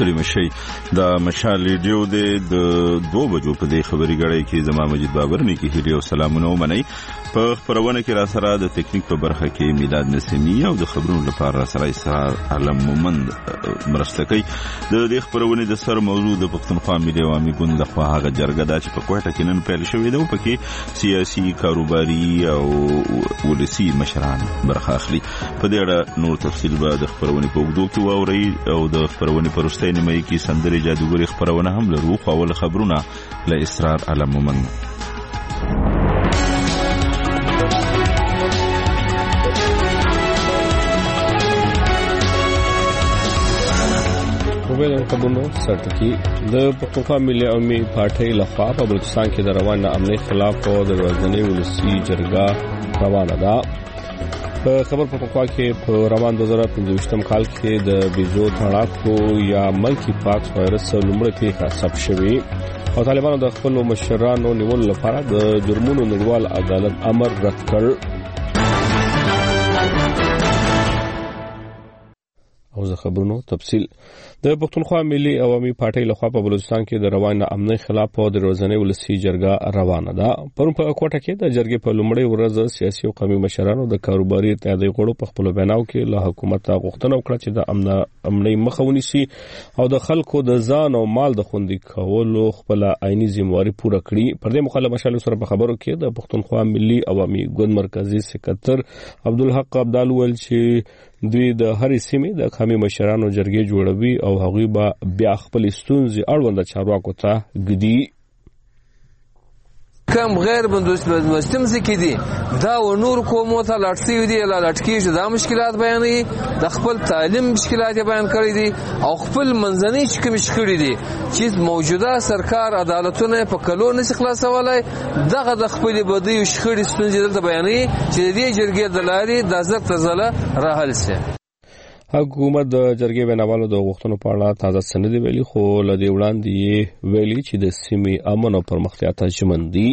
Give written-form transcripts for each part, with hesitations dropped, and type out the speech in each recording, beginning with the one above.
ستړي مشي د مشال ریډیو د 2 بجو په دې خبري غړې کې زما مجید بابر نه کې هیله او سلامونه ومني. په خبرونه کې را سره د ټیکنیک په برخه کې میلاد نسیمی او د خبرونو لپاره سره اسرار علم مومند مرسته کوي. د دې خبرونه د سر موضوع د پښتونخوا ملي عوامي ګوند د خوا هغه جرګه ده چې په کوټه کې نن پیل شوې ده او پکې سیاسي کاروباري او ولسی مشران برخه اخلي. په دې اړه نور تفصیل به د خبرونه په وګړو کې واوري او د خبرونه په وروستۍ نیمه کې سندري جادوګري خبرونه هم لرو. خو اول خبرونه له اسرار علم مومند. خبرونه سرټکی د پښتونخوا ملي عوامي پارټۍ لخوا په بلوچستان کې د روان امنیت خلاف او د ورځنی ولسی جرګه روانه ده. په خبر پښتونخوا کې په روان 2015 کال کې د بیزو تړاکو یا ملکی پاکس وایرس لومړی پیښه ثبت شوې او طالبانو د خپل مشرانو نیولو لپاره د جرمونو نړیوال عدالت امر رد کړ. او زه خبرونو تفصیل د پښتونخوا ملي عوامي پارټۍ لخوا په بلوچستان کې د روان امنیت خلاف او د ورځنی ولسی جرګه روانه ده. پرون په کوټه کې د جرګې په لومړۍ ورځ سیاسي او قومي مشرانو د کاروباري اتحادیې غړو په خپل بیناو کې له حکومت غوښتنه وکړه چې د امنیت مخه ونیسي او د خلکو د ځان او مال د خوندي کولو خپل عیني ذمہواری پوره کړي. پر دې مخالف مشال سره په خبرو کې د پښتونخوا ملي عوامي ګوند مرکزی سکتر عبدالحق عبدال ول چې دوی د هرې سیمې د قومي مشرانو جرګې جوړوي او هغوی به بیا خپل ستونزې اړوند چارواکو ته ږدي. کم غیر بندوبستم ځکې دي دا و نور قومو ته لاټ شوي دي لا لاټ کېږي دا مشکلات بیانوي د خپل تعلیم مشکلات بیان کړي دي او خپل منځنۍ چې کوم شخړې دي چې موجوده سرکار عدالتونه په کلو نشي خلاصولای دغه د خپل بدی شخړې ستونزې دلته بیانوي چې د دې جرګې د لارې د زړه تزله راحل شي. حکومت د جرګې بناوالو د غوښتنو په اړه تازه سند ویلي خو لدی وړاندې ویلي چې د سیمې امن او پرمختیا ته ژمن دي.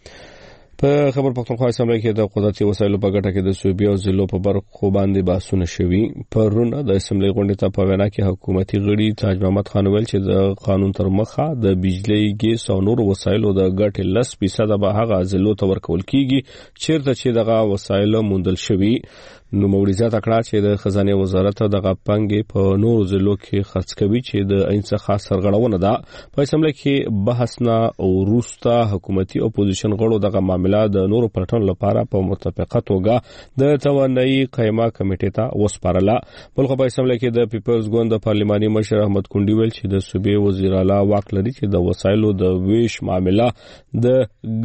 په خبر پښتونخوا اسمبلی کې د قدرتي وسایلو په ګټه کې د صوبې او ضلعو په برخو باندې بحثونه شوي. پرونه د اسمبلی غونډې ته په وینا کې حکومتي غړي تاج محمد خان ویل چې د قانون تر مخه د بجلی ګیس او نور وسایلو د ګټې 10% به هغه ضلعو ته ورکول کیږي چیرته چې دغه وسایل موندل شوي. نو موریزات اکړه چې د خزانه وزارت دغه پنګې په نور ضلعو کې خرڅ کوي چې د عین څخه سرغړونه ده. په اسمبلی کې بحث نه او روستا حکومتي اپوزیشن غړو دغه معاملې د نورو پلټنو لپاره په متفقه توګه د توانایي قائمه کمیټې ته وسپارله. بلخو په اسمبلی کې د پیپلز ګوند د پارلماني مشر احمد کونډي ویل چې د صوبې وزیر اعلی واک لري چې د وسایلو د ویش معاملې د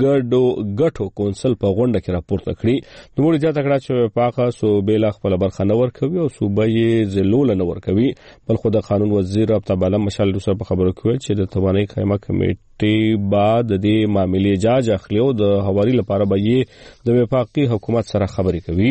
ګټو کونسل په غونډه کې راپورته کړي. نو موریزات اکړه چې پاکه بیل خپل برخه نه ورکوي او صوبه یې زلول نه ورکوي. بل خو د قانون وزیر عبد الله مشال دوسر په خبرو کې چې د توانایي قائمه کمیټې بعد د دې معاملې جاج اخلي او د حوالې لپاره به یې د وفاقي حکومت سره خبرې کوي.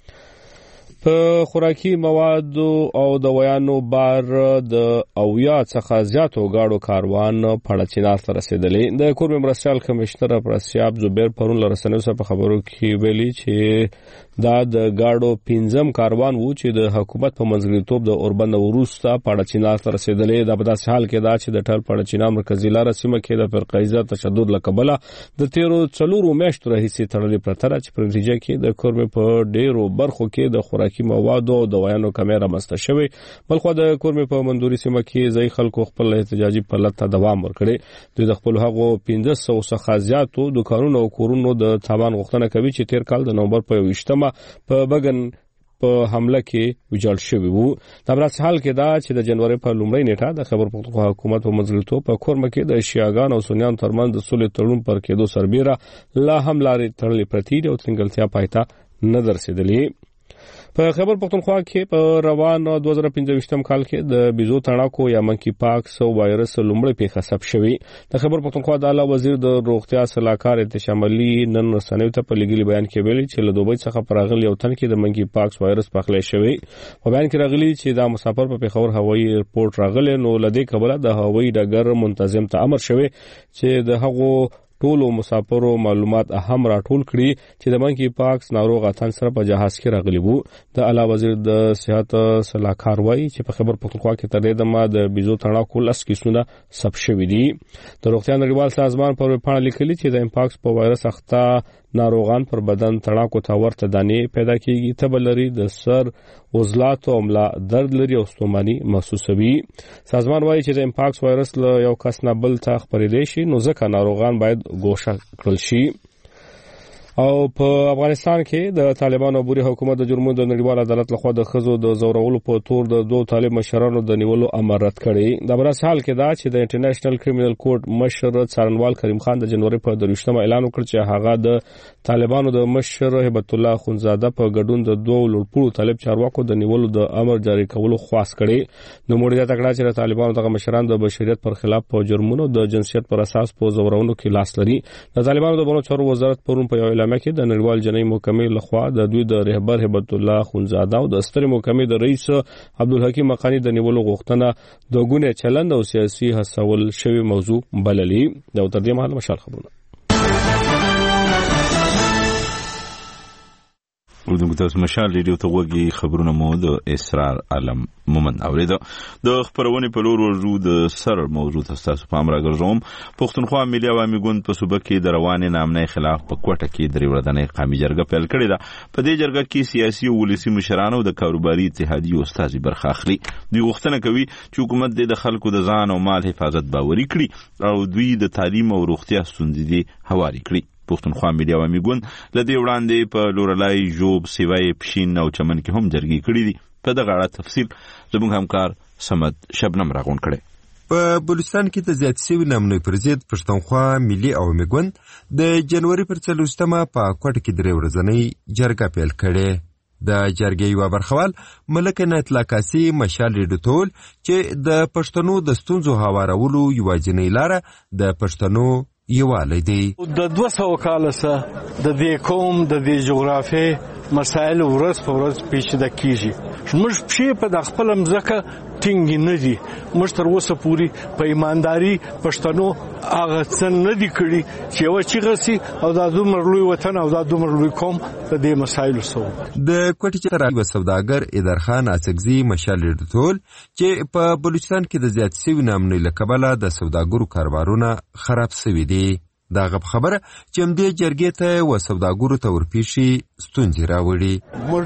په خوراکي مواد او دوايانو بار د اویا څخه زیاتو گاډو کاروان پړچینار ته رسیدلې. د کوربه مرستيال کمشنر پرسیاب زبیر پرون لرسنیو سره په خبرو کې ویلي چې دا د گاډو 15م کاروان وو چې د حکومت په منځګړیتوب د اوربند وروسته پړچینار ته رسیدلې. دا په داسې حال کې دا چې د ټل پړچینار مرکزی لار سیمه کې د فرقایزه تشدد لکبله د 13 میاشتو راهیسې تړلې پرتره چې په نتیجه کې د کوربه په ډیرو برخو کې د خوراکي مواد او دوايانو کمیره مسته شوی. بلخو د کورمه په مندوري سیمه کې ځای خلکو خپل احتجاجي پلت ته دوام ورکړي. د خپل هغو 1500 څخه زیاتو دکانونو او کورونو د تاوان غوښتنه کوي چې تیر کال د نومبر په 20مه په بغن په حمله کې ویجاړ شوی وو. دا په حال کې دا چې د جنوري په لومړۍ نیټه د خبر پښتونخوا حکومت په منځګړیتوب په کورمه کې د شیعاګان او سنیان ترمنځ د صلح تړون پر کېدو سربېره لا هم لارې تړلې پرتې دي او څنګهلتیا پایته نه درسېدلې. په خبر پښتونخوا کې په روان 2015 کال کې د بیزو تړاکو یا منکی پاکس وایرس لومړی پیښه ثبت شوی. د خبر پښتونخوا د اعلی وزیر د روغتیا صلاحکار اتشاملی نن رسنیو ته په لګیلي بیان کې ویلي چې له دوبۍ څخه پراغلی یو تن کې د منکی پاکس وایرس پخلی شوی. په بیان کې راغلی چې دا مسافر په پیښور هوایي ایرپورټ راغلی نو لدې کبله د هوایي ډګر منتظم ته امر شوی چې د هغو ټولو مسافرو معلومات هم راټول کړي چې د منکی پاکس ناروغ اتن سره په جهاز کې راغلي وو. د اعلی وزیر د صحت صلاحکار وایي چې په خبر پختونخوا کې تر دې دمه د بيزو تړاکو لس کیسونه ثبت شوي دي. د روغتیا نړیوال سازمان پر ویبپاڼه لیکلي چې د امپاکس په وایرس اخته ناروغان پر بدن تړاکو ته ورته دانې پیدا کیږي، تبه لري، د سر عضلات او ملا درد لري او ستوماني محسوسوي. سازمان وایي چې د امپاکس وایرس له یو کس نه بل ته خپرېدای شي، نو ځکه ناروغان باید ګوښه کړل شي. او په افغانستان کې د طالبانو بوري حکومت د جرمونو د نړیوال عدالت لخوا د خزو د زورولو په تور د دوه طالب مشرانو د نیولو امر رد کړی. د برس حال کې دا چې د انټرنیشنل کریمینل کورټ مشر څارنوال کریم خان د جنوري په 23 اعلان وکړ چې هغه د طالبانو د مشر هبت الله خونزاده په ګډون د دوه لوړپوړو طالب چارواکو د نیولو د امر جاری کولو خواست کړي. نو موږ دا تکړه چې طالبانو دغه مشران د بشریت پر خلاف په جرمونو د جنسیت پر اساس په زورونو کې لاس لري. د طالبانو د بنو چارو وزارت پرون په یو اعلامیه کې د نړیوال جنۍ محکمې لخوا د دوی د رهبر هبت الله خونزاده او د ستر محکمې د رئیس عبدالحکیم مقانی د نیولو غوښتنه د ګونه چلند او سیاسي هڅول شوی موضوع بللي. دا تر دې مهال مشال خبرونه ودغه تاسو مشال ریډیو ته وګورئ. خبرونه مو د اسرار علم مومن اوریدو. د خبرونه په لور ورجو د سر موضوع تاسو په امر راګرځوم. پښتونخوا ملي عوامي ګوند په صوبه کې د رواني نامنۍ خلاف په کوټه کې درې ورځې قومي جرګه پیل کړې ده. په دې جرګه کې سیاسي او ولسي مشرانو د کاروباري اتحادیو استاد برخه اخلي. دوی غوښتنه کوي چې حکومت د خلکو د ځان او مال حفاظت باوري کړي او دوی د تعلیم او روغتیا ستونزې هواري کړي. پښتونخوا ملي عوامي ګوند لدې وړاندې په لورلای جوب سیوای پښین او چمن کې هم جرګې کړې دي. په دغه اړه تفصیل زموږ همکار سمد شبنم راغون کړي. په بلوچستان کې د زیات شوي نامنوي پر ضد پښتونخوا ملي عوامي ګوند د جنوري پر 30مه په کوټه کې درې ورځې جرګه پیل کړې. د جرګې یو برخوال ملک نعمت کاسي مشال ریډوتول چې د پښتنو د ستونزو هوارولو یوازینۍ لاره د پښتنو یوالی دی. د 200 کال سره د دې قوم د دې جغرافي مسایل ورځ په ورځ پیچیده کیږي. موږ په خپل مځکه ټینګ نه دي. موږ تر اوسه پوری په ایمانداري پښتنو هغه څن نه دي کړی چې و چې غسي او د دومره لوی وطن او د دومره لوی قوم د دې مسایلو سره. د کوټې چرای سوداګر ادرخان اسګزي مشال ریډوتول چې په بلوچستان کې د زیات شوي نامنوي لکبله د سوداګرو کاروبارونه خراب شوي دي. دا غب خبره چې مدې جرګې ته و سوداګرو ته ورپیشي ستونزې راوړي.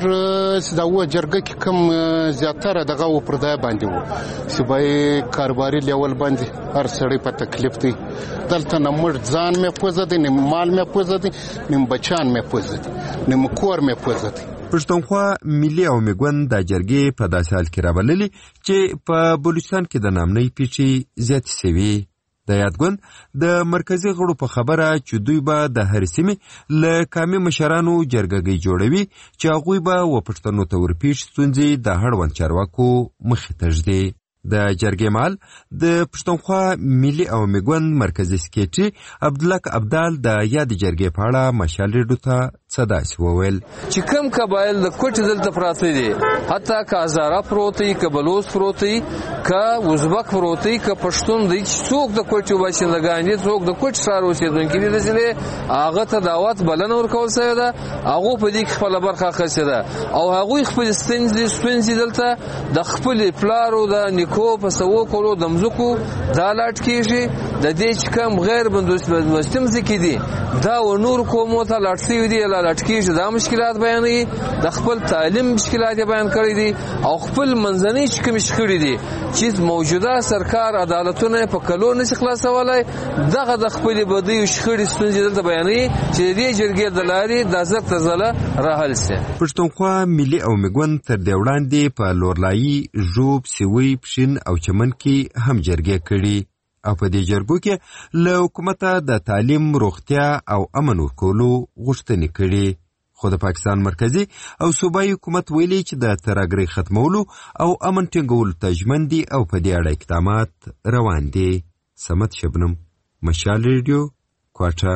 موږ دا و جرګه کې کم زیاتره دغه و پردای باندې و سبای کاروباري لیول باندې هر سړی په تکلیف دی. دلته نه موږ ځان مې پوزه دي، نه مال مې پوزه دي، نه بچان مې پوزه دي، نه کور مې پوزه دي. پښتونخوا ملي عوامي ګوند د جرګې په داسې حال کې راوللي چې په بلوچستان کې د نامنۍ پیچې زیاتې شوي. د یادګوند د مرکزی غړو په خبره چې دوی به د هر سیمې له قومي مشرانو جرګه جوړوي چې هغوی به و پښتنو ته ورپیش ستونزې د هړوند چارواکو مخې ته ږدي. د جرګې مال د پښتونخوا ملي عوامي ګوند مرکزی سکریټري عبدالله عبدال د یاد جرګې په اړه مشال ریډو ته څه داسې وویل چې کوم قبایل د کوټ دلته پراته دي، حتی که هزاره پروت دي، که بلوچ پروت دي، که ازبک پروت دي، که پښتون دي، څوک د کوټ باشندګان دي، څوک د کوټ ښار اوسېدونکي دي، چې هغه ته دعوت بلنه ورکول شوې ده. هغه په دې کې خپل برخه اخیستې ده او هغه خپل ستونزې دلته د خپل پلارو د نیکو په سوو کولو د مزکو دا لاټ کیږي. د دې چې کوم غیر بندوبستم ځکې دي دا و نور کومو ته لاټ شوي دي، لاټ کیږي. دا مشکلات بیانوي، د خپل تعلیم مشکلات بیان کړی دي او خپل منځنۍ چې کوم شخړې دي چې موجوده سرکار عدالتونه په کلو نشي خلاصولای. دغه د خپل بدی شخړې ستونزې دلته بیانوي چې دې جرګې د لارې د زړه تزله راحل سي. پښتونخوا ملي عوامي ګوند تر دې وړاندې په لورلایي ژوب سیوی پښین او چمن کې هم جرګې کړي او په دې جرګو کې له حکومته د تعلیم، روغتیا او امن ورکولو غوښتنې کړي. خو د پاکستان مرکزی او صوبایي حکومت ویلي چې د ترهګرۍ ختمولو او امن ټینګولو ته ژمن دي او په دې اړه اقدامات روان دي. سمت شبنم، مشال ریډیو، کوټه.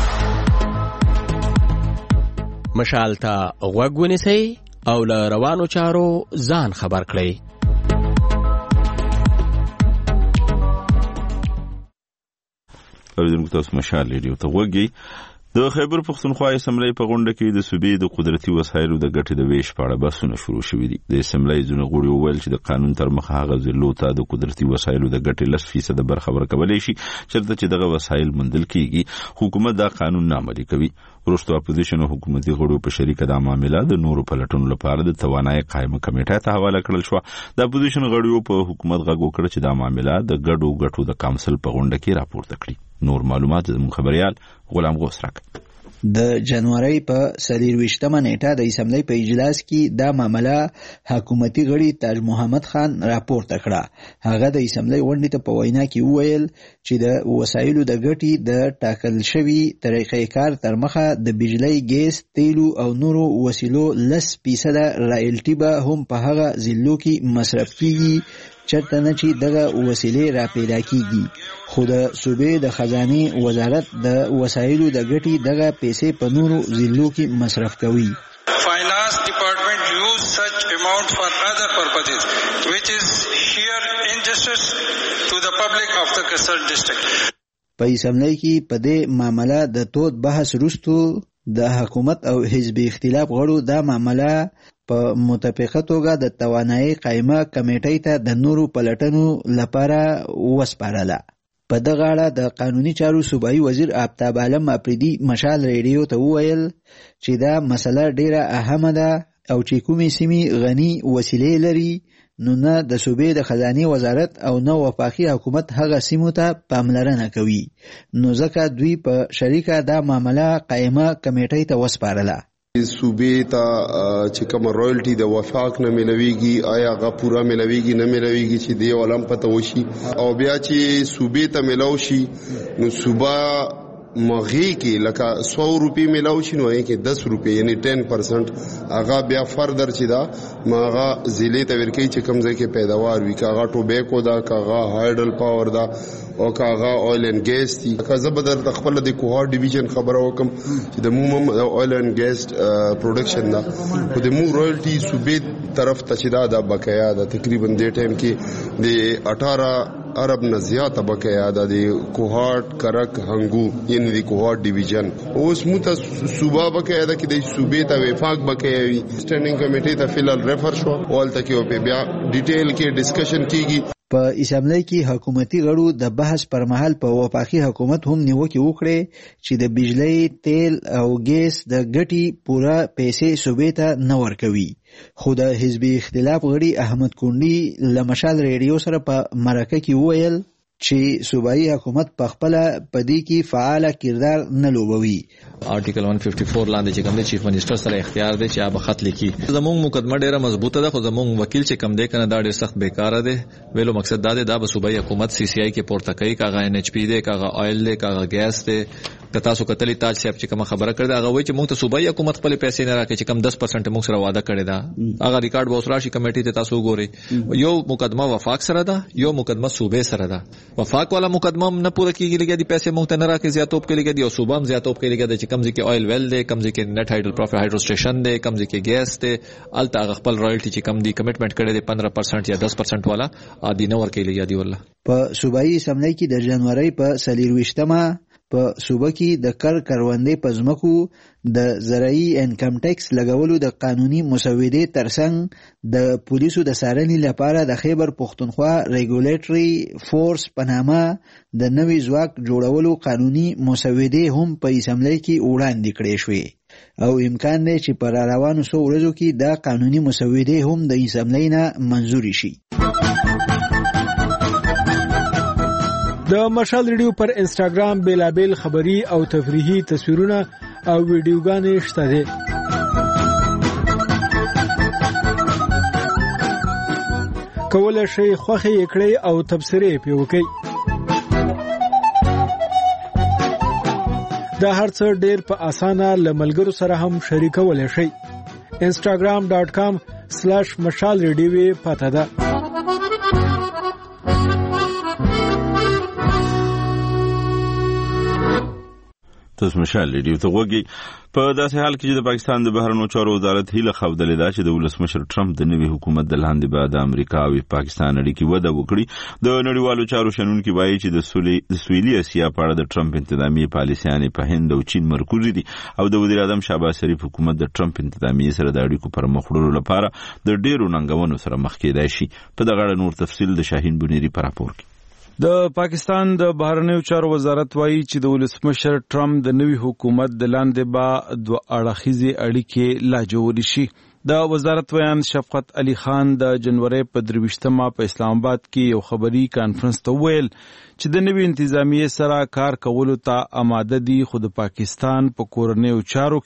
مشال ته غوږ ونیسئ او له روانو چارو ځان خبر کړئ. اوریدونکو تاسو مشال ریډیو ته وګورئ. د خیبر پښتونخوا اسمبلی په غونډه کې د صوبې د قدرتي وسایلو د ګټې د ویش په اړه بحثونه شروع شوي دي. د اسمبلی ځینو غړو وویل چې د قانون تر مخه هغه ضلعو ته د قدرتي وسایلو د ګټې 10% برخه ورکولی شي چېرته چې دغه وسایل موندل کیږي. حکومت دا قانون نه عملي کوي. وروسته اپوزیشن او حکومتي غړو په شریکه دا معامله د نورو پلټنو لپاره د توانایي قایمه کمیټې ته حواله کړل شو. د اپوزیشن غړو په حکومت غږ وکړ چې دا معامله د ګډو ګټو د کونسل په غونډه کې راپورته کړي. نور معلومات زموږ خبريال غلام غوث راکړي. د جنوري په 24مه نیټه د اسمبلی په اجلاس کې دا معامله حکومتي غړي تاج محمد خان راپورته کړه. هغه د اسمبلی غونډې ته په وینا کې وویل چې د وسایلو د ګټې د ټاکل شوي طریقې کار تر مخه د بجلی، ګیس، تیلو او نورو وسیلو 10% رایلټي به هم په هغه ضلعو کې مصرف کیږي چرته نه چې دغه وسیلې را پیدا کیږي. خو د صوبې د خزانه وزارت د وسایلو د ګټې دغه پیسې په نورو ضلعو کې مصرف کوي. Finance department use such amount for other purposes which is sheer injustice to the public of the concerned district. په اسمبلی کې په دې معامله د تود بحث وروسته د حکومت او حزب اختلاف غړو دا معامله په متفقه توګه د توانایي قایمه کمیټې ته د نورو پلټنو لپاره وسپارله. په دغه اړه د قانوني چارو صوبایي وزیر آفتاب عالم افریدي مشال ریډیو ته وویل چې دا مسله ډیره اهمه ده او چې کومې سیمې غني وسیلې لري نو نه د صوبې د خزانه وزارت او نه وفاقي حکومت هغه سیمو ته پاملرنه کوي، نو ځکه دوی په شریکه دا معامله قایمه کمیټې ته وسپارله. صوبې ته چې کوم رویالټي د وفاق نه ملويږي آیا هغه پورا ملويږي نه ملويږي چې دی ولم پته وشي او بیا چې صوبې ته ملو شي نو صوبه مغی کې لکه 100 روپی ملاو شي نو کې 10 روپی یعنی 10% هغه بیا فردر چې دا ماغه ضلع ته ورکی چې کم ځای کې پیداوار وي کاغه ټوبیکو دا کاغه هایډل پاور دا او کاغه اویل اند ګیس دي. کزه بدر د خپل د کوهار ډیویژن خبره وکم چې د موم اویل اند ګیس پروډکشن دا خو د مو رویالټي صوبې طرف ته چې دا بقایا دا تقریبا د ټیم کې د 18 عرب نه زیاته بقایا د کوهارت کرک هنګو یعنی د کوهارت ډیویژن اوس موته صوبه بقایا د کې د صوبې ته وفاق بقایا وي سټینډینګ کمیټې ته فلال ریفر شو اول ته کې په بیا ډیټیل کې ډسکشن کیږي. په اسمبلی کې حکومتي غړو د بحث پر مهال په وفاقي حکومت هم نیوکه وکړه چې د بجلی، تیل او ګیس د ګټې پورا پیسې صوبې ته نه ورکوي. خو د حزب اختلاف غړي احمد کونډي لمشال ریډیو سره په مرکه کې وویل چې صوبایي حکومت په خپل پدې کې فعال کردار نه لوبوي. آرټیکل 154 لاندې چې کوم دی چیف منسٹر سره اختیار دی چې هغه خط لیکي. زموږ مقدمه ډیره مضبوطه ده خو زموږ وکیل چې کوم دی کنه دا ډیر سخت بیکاره دی. ویلو مقصد دا دی دا به صوبایي حکومت سی سی آی کې پورته کوي کاغه ان ایچ پی دی کاغه آیل دی کاغه ګیس دی. که تاسو کتلی تاج صاحب چې کوم خبره کړې هغه وایي چې موږ ته صوبایي حکومت خپل پیسې نه راکړي چې کم 10% موږ سره وعده کړی دا هغه ریکارډ به اوس راشي کمیټې ته تاسو وګورئ. یو مقدمه وفاق سره ده یو مقدمه صوبې سره ده. وفاق والا مقدمه نه پوره کیږي لګي د پیسې موږ ته نه راکړي زیاتوب کې لګي او صوبه هم زیاتوب کې لګي چې کم ځکه آیل ویل دی کم ځکه نت هایډرو پروفیټ هایډرو سټیشن دی کم ځکه ګیس دی الته هغه خپل رایلټي چې کم دی کمټمنټ کړی دی 15% یا 10% والا ادي نه ورکې لګي دی والله. په صوبایي اسمبلی کې د جنوري په 24مه په صوبه کې د کروندې په ځمکو د زراعي انکم ټیکس لګولو د قانوني مسودې ترڅنګ د پولیسو د څارنې لپاره د خیبر پښتونخوا ریګولیټري فورس په نامه د نوي ځواک جوړولو قانوني مسودې هم په اسمبلی کې وړاندې کړې شوې او امکان دی چې پر روانو څو ورځو کې د قانوني مسودې هم د اسمبلی نه منزوري شي. د مشال ریډیو پر انسټاګرام بیلابیل خبری او تفریحي تصویرونه او ویډیوګانې شته دي. کولای شئ خوښه یې کړئ او تبصرې پې وکړئ. دا هر څه ډېر په اسانه له ملګرو سره هم شریکولی شئ. instagram.com/mashalradio پته ده. تاسو مشال ریډیو ته وګورئ. په داسې حال کې چې د پاکستان د بهرنیو چارو وزارت هیله خوده ده چې د ولسمشر ټرمپ د نوي حکومت د لاندې به د امریکا او پاکستان اړیکې وده وکړي. د نړیوالو چارو شنونکي وایي چې د سویلي اسیا په اړه د ټرمپ انتظامی پالیسیانې په هند او چین مرکوز دي او د وزیر اعظم شهباز شریف حکومت د ټرمپ انتظامی سره د اړیکو پر مخ وړلو لپاره د ډیرو ننګونو سره مخ کېدای شي. په دغه اړه نور تفصیل د شاهین بنيري په راپور کې. د پاکستان د بهرنیو چارو وزارت وایي چې د ولسمشر ټرمپ د نوي حکومت د لاندې به دوه اړخیزې اړیکې لا جوړې شي. د وزارت ویان شفقت علي خان د جنوري په 23مه په اسلام آباد کې یو خبري کانفرنس ته ویل چې د نوي انتظامیې سره کار کولو ته آماده دي، خو د پاکستان په کورنیو چارو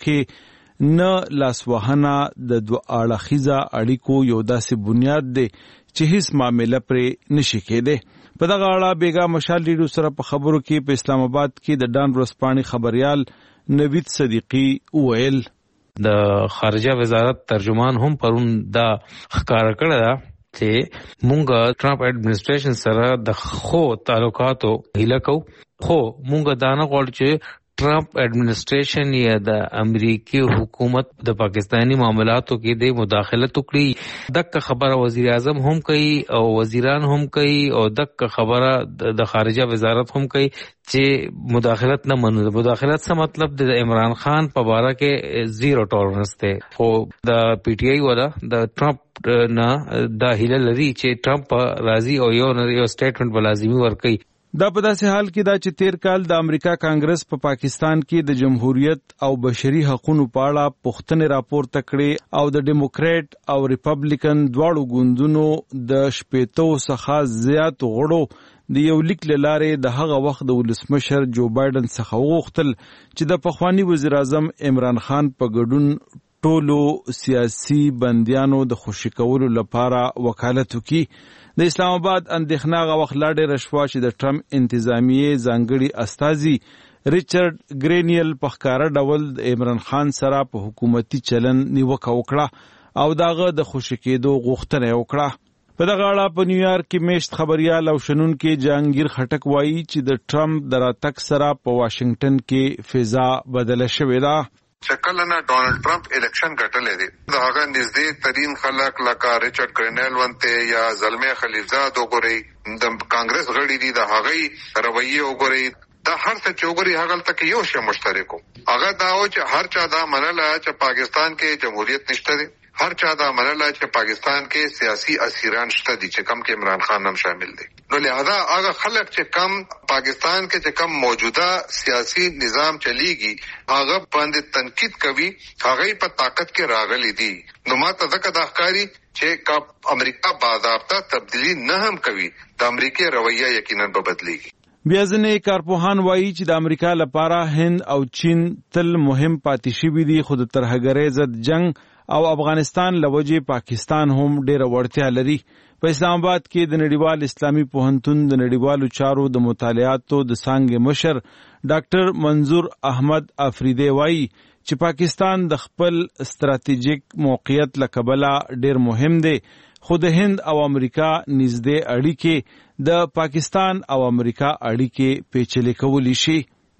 کې نه لاسوهنه د دوه اړخیزه اړیکو یو داسې بنیاد دی چې هیڅ معامله پرې نشي کېدی. په دغه اړه بیګا مشال ریډیو سره په خبرو کې په اسلام آباد کې د ډان ورځپاڼې خبريال نوید صدیقی ویل د خارجه وزارت ترجمان هم پرون دا ښکار کړی دا چې مونږ ټرمپ اډمنسټریشن سره د خو تعلقاتو هیله کو، خو مونږ دا نه غواړو چې ټرمپ اډمنسټریشن یا د امریکای حکومت د پاکستانی معاملاتو کې د مداخلت وکړي. دغه خبره وزیر اعظم هم کوي او وزیران هم کوي او دغه خبره د خارجه وزارت هم کوي چې مداخلت نه منو. مداخلت څه مطلب د عمران خان په باره کې زیرو ټولرنس دی، خو د پی ټی آی ولا د ټرمپ نه د هیله لري چې ټرمپ راضي او یو سټیټمنټ بلازمي ورکړي. دا په داسې حال کې دا چې تیر کال د امریکا کانګرس په پاکستان کې د جمهوریت او بشري حقوقو په اړه پوښتنې راپورته کړې او د ډیموکرات او ریپبلیکن دواړو ګوندونو د 80 څخه زیات غړو د یو لیک لاره د هغه وخت د ولسمشر جو بایدن څخه وغوښتل چې د پخوانی وزیر اعظم عمران خان په ګډون ټولو سیاسي بندیانو د خوشی کولو لپاره وکالت وکړي. د اسلام آباد اندېښنه غو وخت لا ډېره شوه چې د ټرمپ انتظامیې ځانګړي استازي ریچارډ ګرینیل په ښکاره ډول د عمران خان سره په حکومتي چلن نیوکه وکړه او داغه د خوشی کېدو غوښتنه وکړه. په دغه اړه په نیویارک کې میشت خبريال او شنونکي جهانگیر خټک وایي چې د ټرمپ د راتګ سره په واشنگټن کې فضا بدله شوې ده. کله نه ډونالد ټرمپ الیکشن ګټلې دي، د هغه نږدې ترين خلک لکه ریچارډ ګرینیل ونته یا زلمه خلیلزاد وګوري، د کانګرس غړي دي، د هغه رویه وګوري، دا هر څه چې وګوري هغه تک یو شی مشترکو. هغه دا و چې هر چا دا منله چې پاکستان کې جمهوریت نشته دی، هر چا دا منله چې پاکستان کې سیاسي اسیران شته دي چې کم کې عمران خان هم شامل دي. نو لہذا هغه خلک چې کم پاکستان کې چې کم موجوده سیاسي نظام چلیږي هغه باندې تنقید کوي، هغه په طاقت کې راغلي دي. نو ماته ځکه دا ښکاري چې کا امریکا باضابطه تبدیلی نه هم کوي، د امریکای رویه یقینا به بدلیږي. بیا ځینې کارپوهان وایي چې د امریکا لپاره هند او چین تل مهم پاتې شوي دي، خو د ترهګرۍ ضد جنگ او افغانستان لوجې پاکستان هم ډېره وړتیا لري. په اسلام آباد کې د نړیوال اسلامي پوهنتون د نړیوالو چارو د مطالعاتو د څانګې مشر ډاکټر منظور احمد افریدی وایي چې پاکستان د خپل ستراتیژیک موقعیت له کبله ډېر مهم دی، خو د هند او امریکا نږدې اړیکې د پاکستان او امریکا اړیکې پیچلې کولی شي.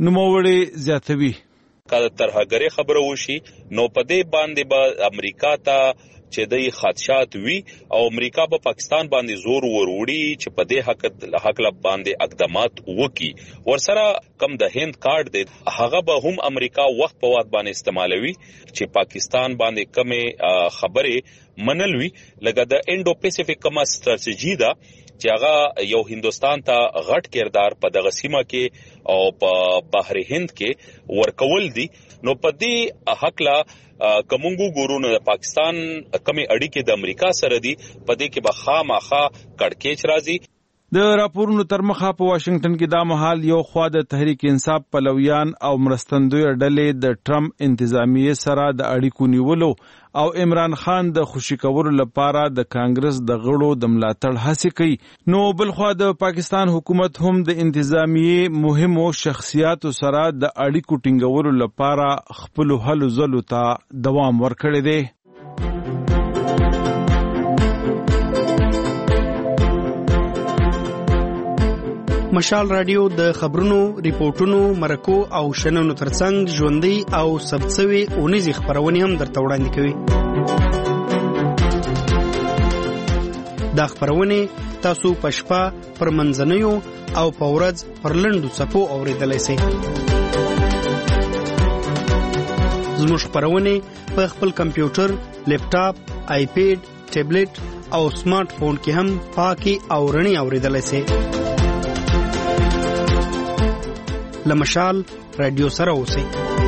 نوموړی زیاتوي کله ترهګری خبره وشي نو په دې باندې به امریکا ته چې د خدشات وی او امریکا په پاکستان باندې زور وروړي چې په دې حق باندې اقدامات وکي. ورسره کم د هند کارت دی هغه به هم امریکا وخت په وخت باندې استعمالوي چې پاکستان باندې کمه خبره منلوي، لکه د انډو پیسفیک کما ستراتیژي دا چې هغه یو هندستان ته غټ کردار په دغه سیمه کې او په بحر هند کې ورکول دي. نو په دې حق لا کومګو ګورونو د پاکستان کمی اړیکې د امریکا سره دي، په دې کې به خامخا کړکېچ راځي. د راپورونو تر مخه په واشنگټن کې دا مهال یو خوا د تحریک انصاف پلویان او مرستندوی ډلې د ټرمپ انتظامیه سره د اړیکو نیولو او عمران خان د خوشی کولو لپاره د کانګرس د غړو د ملاتړ هڅه کوي. نو بل خوا د پاکستان حکومت هم د انتظامیه مهمو شخصیاتو سره د اړیکو ټینګولو لپاره خپل هلو ځلو ته دوام ورکړی دی. مشال رادیو د خبرونو، ریپورتونو، مرکو او شننو ترڅنګ ژوندۍ او ثبتسوي اونیزې خبرونه هم درته وړاندې کوي. دا خبرونه تاسو په شپه، پر منځنیو او په ورځ پر لنډو څپو اوریدلای شئ. زموږ خبرونه په خپل کمپیوټر، لیپټاپ، آیپیډ، ټابلیټ او سمارټ فون کې هم پاکي او رڼي اوریدلای شئ. لمشال رادیو سره اوسئ.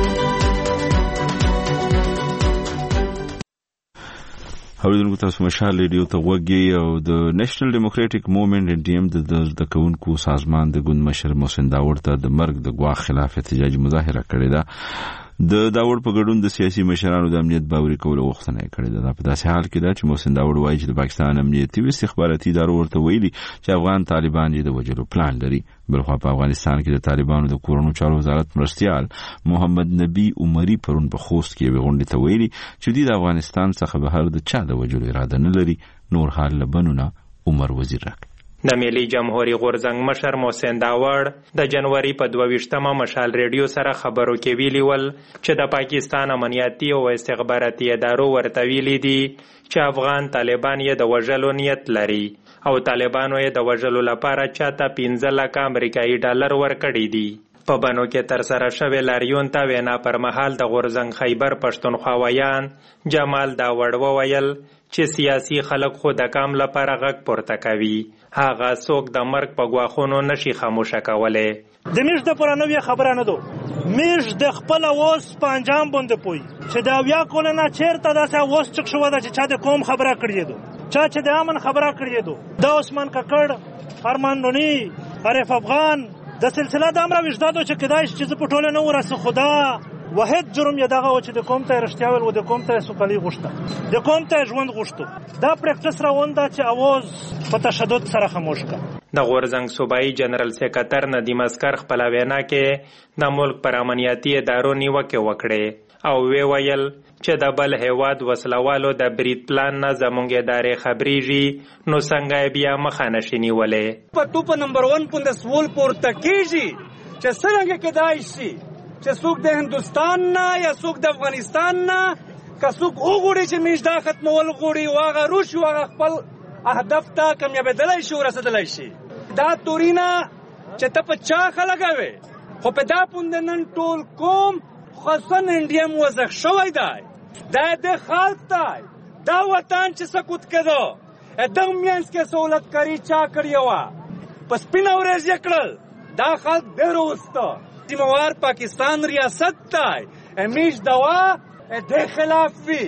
اوریدونکو تاسو مشال ریډیو ته وګورئ او د نېشنل ډیموکراټک موومېنټ ان ډي ایم د کونکو سازمان د ګوند مشر محسن داوړ ته د مرګ د ګواښ خلاف احتجاجي مظاهره کړې ده. د داوړ په ګډون د سیاسي مشرانو د امنیت باوري کولو غوښتنه یې کړې ده. دا په داسې حال کې ده چې محسن داوړ وایي چې د پاکستان امنیتي او استخباراتي ادارو ورته ویلي چې افغان طالبان یې د وژلو پلان لري. بلخوا په افغانستان کې د طالبانو د کورونو چارو وزارت مرستیال محمد نبی عمری پرون په خوست کې یوې غونډې ته ویلي چې دوی د افغانستان څخه بهر د چا د وژلو اراده نه لري. نور حال لبنونه عمر وزیر راکړي. د ملي جمهوریت غورځنګ مشر محسن داوړ د جنوري په 22مه مشال ریډیو سره خبرو کې ویلي ول چې د پاکستان امنیتي او استخباراتي ادارو ورته ویلي دي چې افغان طالبان یې د وژلو نیت لري او طالبانو یې د وژلو لپاره چاته 15 لک امریکایي ډالر ورکړي دي. په بنو کې تر سره شوی لاریون ته وینا پر مهال د غورځنګ خیبر پښتونخوا ویان جمال داوړ وویل چې سیاسي خلک خو د کام لپاره غږ پورته کوي. هغه څوک د مرګ په ګواښونو نشي خاموشه کولی. د میش د پرانوي خبره نه دو. میش د خپل اوس په انجام باندې پوي چې دا بیا کولنه چیرته داسه اوس چک شو دا چې چا د قوم خبره کړی دو، چا چې د امن خبره کړی دو. دا عثمان ککړ، ارمان رونی، عارف افغان د سلسله د امر وجدادو چې کدای چې په ټوله نه ورسه خدا واحد جرم یې دغه و چې د قوم ته رښتیا ویل او د قوم ته سوکالي غوښته، د قوم ته ژوند غوښته. دا پریکټس روانده چې اواز په تشدد سره خاموش کړ. د غورځنګ صوبایي جنرال سکرټر ندیم اسکر خپل وینا کې د ملک پر امنیتي ادارو نیوکه وکړه او ویل چې د بل هیواد وسلوالو د برید پلان نه زمونږ ادارې خبريږي نو څنګه بیا مخه نشي نیولې. په ټوپ نمبر 1 پوند سوال پورته کیږي چې څنګه کېدای شي چې څوک د هندستان نه یا څوک د افغانستان نه که څوک وګوري چې موږ دا ختمول غوړي واغه روش واغه خپل اهداف ته کامیابېدلای شي ورسېدلای شي. دا تورینا چې ته په چا خلګوي خو په دا پوند نن ټول کوم خاصن انډیا موزخ شوی دی. دا د خلک دی، دا وطن چې سکوت کړو ادم مینس کې سہولت کاری چا کړی و پس پین اورز یکړل. دا خلک بیروسته دیموار پاکستان ریاست دی امیش دوا د خلاف وی.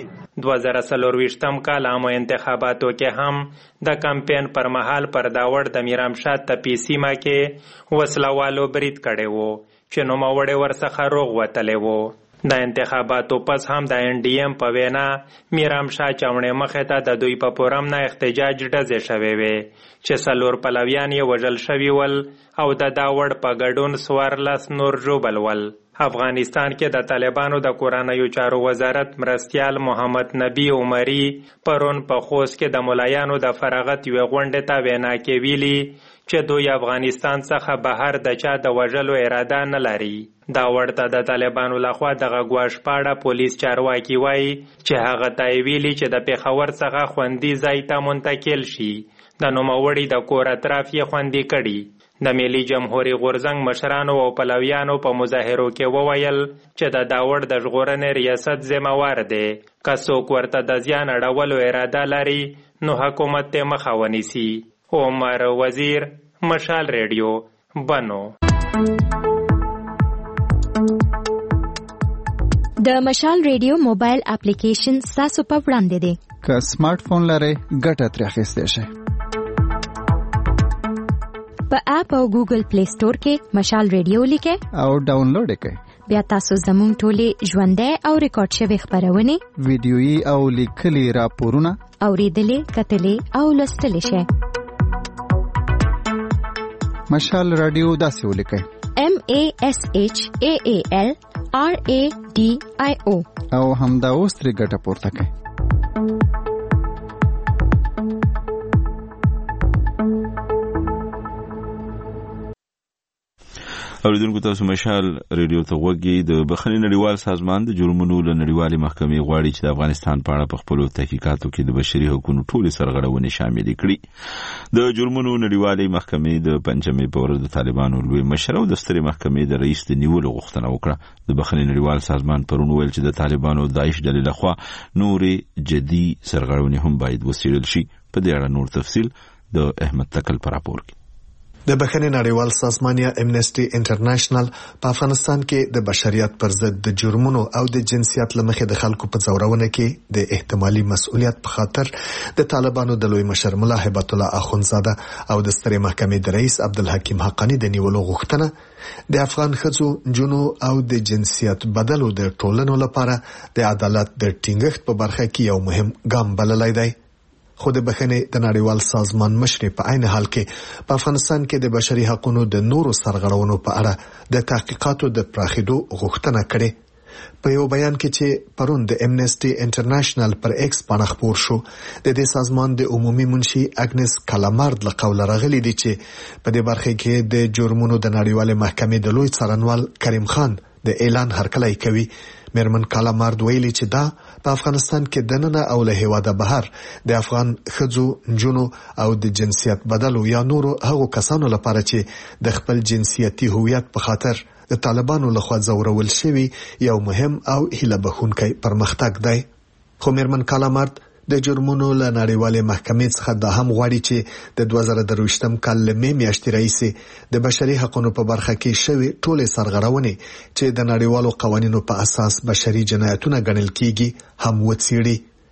2024م کال عامو انتخاباتو کې هم د کمپین پر مهال پر داوړ د میرامشاه تپی سیمه کې وسلوالو برید کړي وو چې نوموړی ورڅخه روغ وتلی وو. د انتخاباتو پس هم د ان ډي ایم په وینا میرامشاه چاونې مخې ته د دوی په پورم نه احتجاج ډزې شوې وې چې 4 پلویان یې وژل شوي ول او د داوړ په ګډون 14 نور ژوبل ول. افغانستان کې د طالبانو د کورنیو چارو وزارت مرستیال محمد نبی عمری پرون په خوست کې د ملایانو د فراغت یوې غونډې ته وینا کې ویلي چې دوی افغانستان څخه بهر د چا د وژلو اراده نه لري. دا ورته د طالبانو لخوا دغه ګواښ پاړه پولیس چارواکي وایي چې هغه ته ویلي چې د پیښور څخه خوندي ځای ته منتقل شي. د نوموړي د کور اطراف یې خوندي کړي. د ملي جمهوریت غورځنګ مشرانو او پلویانو په مظاهرو کې وویل چې د داوړ د ژغورنې ریاست ذمہوار دی. که څوک ورته د زیان اړولو اراده لري نو حکومت ته مخه ونیسي. عمر وزیر، مشال ریډیو، بنو. د مشال ریډیو موبایل اپلیکیشن تاسو په وړاندې دی. که سمارټ فون لرئ ګټه ترې اخیستی شئ. په اپ او ګوګل پلی سٹور کې مشال ریډیو لیکئ او ډاونلوډ یې کړئ. بیا تاسو زموږ ټولې ژوندۍ او ریکارډ شوې خبرونه، ویډیويي او لیکلي راپورونه اوریدلې، کتلې او لوستلې شئ. مشال رادیو داسې ولیکئ: MASHAALRADIO او همدا اوس ترې ګټه پورته کړئ. اوریدونکو تاسو مشال ریډیو ته وګورئ. د بخښنې نړیوال سازمان د جرمونو له نړیوالې محکمې غواړي چې د افغانستان په اړه په خپلو تحقیقاتو کې د بشري حقوقو ټولې سرغړونې شاملې کړي. د جرمونو نړیوالې محکمې د پنځمې په ورځ د طالبانو لوی مشر او د سترې محکمې د رئیس د نیولو غوښتنه وکړه. د بخښنې نړیوال سازمان پرون ویل چې د طالبانو او داعش ډلې لخوا نورې جدي سرغړونې هم باید وڅېړل شي. په دې اړه نور تفصیل د احمد تکل په راپور کې. د بخښنې نړیوال سازمان یا امنیسټي انټرنیشنل په افغانستان کې د بشریت پر ضد د جرمونو او د جنسیت لمخې د خلکو په ځورونه کې د احتمالي مسؤلیت په خاطر د طالبانو د لوی مشر ملا هیبت الله اخونزاده او د سترې محکمې د رئیس عبدالحکیم حقانی د نیولو غوښتنه د افغان ښځو، نجونو او د جنسیت بدلو د ټولنو لپاره د عدالت د ټینګښت په برخه کې یو مهم ګام بللی دی. خو د بخښنې د نړیوال سازمان مشر په عین حال کې په افغانستان کې د بشري حقوقو د نورو سرغړونو په اړه د تحقیقاتو د پراخېدو غوښتنه کړې. په یو بیان کې چې پرون د امنیسټي انټرنیشنل پر ایکس باندې خبر شو، د دې سازمان د عمومي منشي اګنس کالامارد له قوله راغلي دي چې په دې برخه کې د جرمونو د نړیوال محکمې د لوی څارنوال کریم خان د اعلان هرکلی کوي. میرمن کالامارد ویلي چې دا په افغانستان کې دننه او له هیواده بهر د افغان ښځو، نجونو او د جنسیت بدلو یا نورو هغو کسانو لپاره چې د خپل جنسیتي هویت په خاطر د طالبانو لخوا ځورول شوي یو مهم او هیله بښونکی پرمختګ دی. خو میرمن کالامارد د جرمونو له نړیوالې محکمې څخه دا هم غواړي چې د 2023م کال له مې میاشتې راهیسې د بشري حقوقو په برخه کې شوي ټولې سرغړونې چې د نړیوالو قوانینو په اساس بشري جنایتونه ګڼل کیږي هم وڅېړي.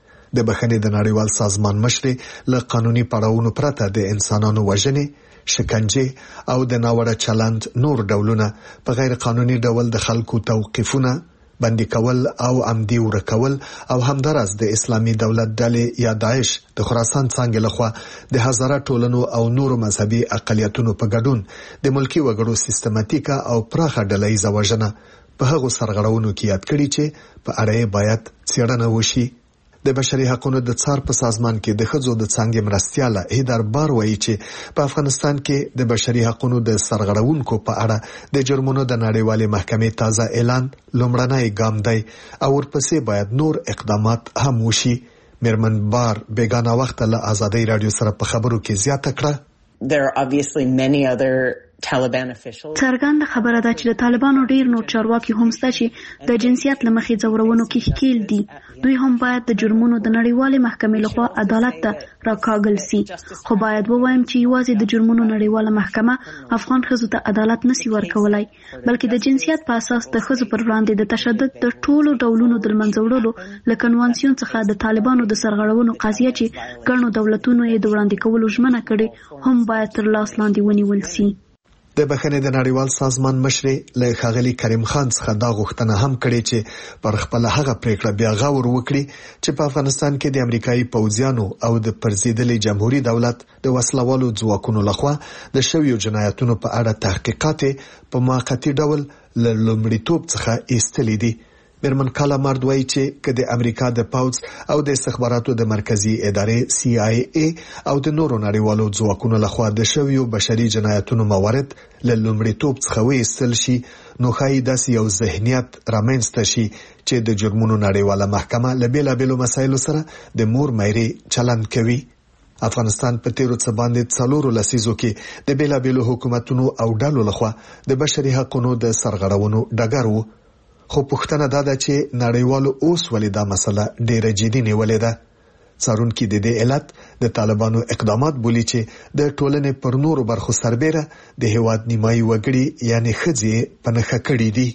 د بخښنې د نړیوال سازمان مشر له قانوني پړاوونو پرته د انسانانو وژنې، شکنجه او د ناوړه چلند نور ډولونه په غیر قانوني ډول د خلکو توقیفونه، بندي کول او عمدي ورکول او همدارس د اسلامي دولت ډلې یا داعش د خراسان څنګه لخوا د هزاره ټولنو او نورو مذهبي اقلیتونو په ګډون د ملکی وګړو سیستماتیکه او پراخه ډلهیزه وژنه په هغو سرغړونو کې یاد کړي چې په اړه باید څېړنه وشي. د بشري حقوقو د څار په سازمان کې د ښځو د څنګه مرستياله هیدر بار وایي چې په افغانستان کې د بشري حقوقو د سرغړونکو په اړه د جرمونو د نړیوالې محکمې تازه اعلان لومړنی ګام دی او ورپسې باید نور اقدامات هم وشي. میرمن بار بیگانه وخت له آزادۍ رادیو سره په خبرو کې زیاته کړه. There are obviously many other Taliban officials. څرګنده خبره ده چې د طالبانو ډیر نور چارواکي هم شته چې د جنسیت له مخې ځورونو کې ښکیل دي. دوی هم باید د جرمونو د نړیوالې محکمې لخوا عدالت ته راکاږل سي. خو باید ووایم چې یوازې د جرمونو نړیواله محکمه افغان ښځو ته عدالت نشي ورکولای، بلکې د جنسیت په اساس د ښځو پر وړاندې د تشدد د ټولو ډولونو د منځه وړلو له کنوانسیون څخه د طالبانو د سرغړونو قضیه چې ګڼو دولتونو یې د وړاندې کولو ژمنه کړې هم باید تر لاس لاندې ونیول سي. د بخښنې د نړیوال سازمان مشر له ښاغلي کریم خان څخه دا غوښتنه هم کړې چې پر خپل هغه پریکړه بیا غور وکړي چې په افغانستان کې د امریکایي پوځیانو او د پرزیدلي جمهوریت دولت د وسلوالو ځواکونو لخوا د شویو جنایتونو په اړه تحقیقات په موقتی ډول له لومړیتوب څخه ایستلي دي. میرمن کالامارد وایي چې که د امریکا د پوځ او د استخباراتو د مرکزی ادارې CIA او د نورو نړیوالو ځواکونو لخوا د شویو بشري جنایتونو موارد له لومړیتوب څخه وایستل شي، نو ښایي داسې یو ذهنیت رامنځته شي چې د جرمونو نړیواله محکمه له بیلابیلو مسایلو سره د مور میرې چلند کوي. افغانستان په تیرو څه باندې 4 لسیزو کې د بیلابیلو حکومتونو او ډلو لخوا د بشري حقوقو د سرغړونو ډګر وو. خو پوښتنه دا ده چې نړیوالو اوس ولې دا مسله ډیره جدي نیولې ده. څارونکي د دې علت د طالبانو اقدامات بولي چې د ټولنې پر نورو برخو سربېره د هیواد نیمایي وګړي یعنی ښځې په نښه کړي دي.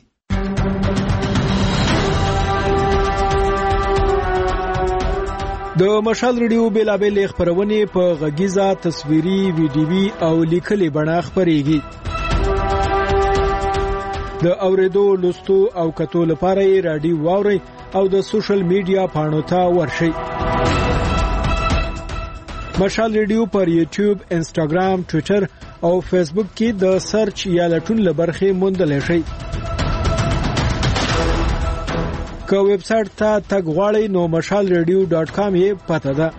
د مشال ریډیو بیلابل خبرونه په غږیزه، تصویري، ویډیوي او لیکلي بڼه خبريږي. د اوریدو، لوستو او کتو لپاره یې رادیو واوري او د سوشل میډیا پاڼو ته ورشئ. مشال ریډیو پر یوټیوب، انسټاګرام، ټوئیټر او فیسبوک کې د سرچ یا لټون لبرخه موندل شئ. که ویب سټ ته تګ غواړئ نو mashalradio.com یې پته ده.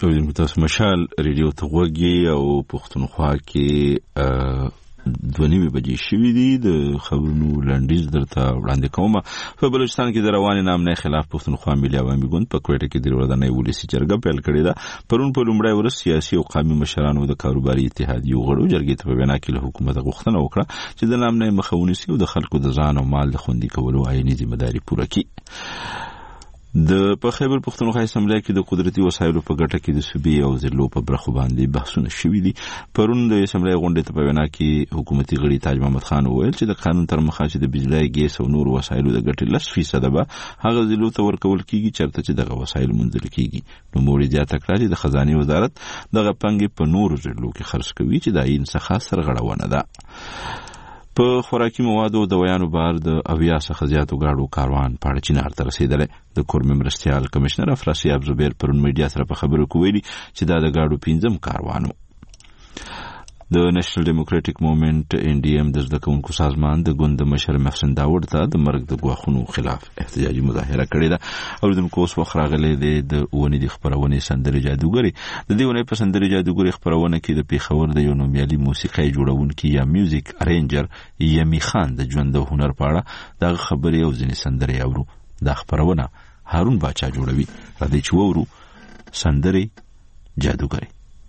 اوریدونکو تاسو مشال ریډیو ته غوږی او پښتونخوا کې 2:30 بجې شوې دي. د خبرونو لنډیز درته وړاندې کوم. په بلوچستان کې د رواني نامنې خلاف پښتونخوا ملي عوامي ګوند په کوټه کې د ورځنۍ ولسی جرګه پیل کړې ده. پرون په لومړی ورځ سیاسي او قومي مشرانو د کاروباري اتحادیو غړو جرګې ته په وینا کې له حکومت غوښتنه وکړه چې د نامنې مخه ونیسي او د خلکو د ځان او مال د خوندي کولو عیني ذمہداري پوره کړي. د په خیبر پښتونخوا اسمبلی کې د قدرتي وسایلو په ګټه کې د صوبې او ضلعو په برخو باندې بحثونه شوي دي. پرون د اسمبلی غونډې ته په وینا کې حکومتي غړي تاج محمد خان وویل چې د قانون تر مخه چې د بجلی، ګیس او نور وسایلو د ګټې 10% به هغه ضلعو ته ورکول کیږي چېرته چې دغه وسایل موندل کیږي. نو موري زیاته کړه چې د خزانه وزارت دغه پنګې په نورو ضلعو کې خرڅ کوي چې د عین څخه سرغړونه ده. په خوراکي موادو او دوايانو بار د 80 څخه زیاتو گاډو کاروان پاړه چینار ته رسیدلی. د کورمې مرستیال کمشنر افراسیاب زبیر پرون میډیا سره په خبرو کې ویلي چې دا د گاډو 5م کاروانو. د نېشنل ډیموکراټیک موومېنټ NDM د ځدکونکو سازمان د ګوند مشر محسن داوود ته د مرګ د غواخونو خلاف احتجاجي مظاهره کړې ده. اوریدونکو اوس وخت راغلی دی د ونې د خبرونې سندرې جادوګري. د دې ونې په سندرې جادوګري خبرونه کې د پیښور د یو نومیالي موسیقي جوړونکي یا میوزیک ارینجر یمی خان د ژوند او هنر په اړه د خبرې او ځینې سندرې اورو. دا خبرونه هارون باچا جوړوي. را دې چې وورو سندرې جادوګري.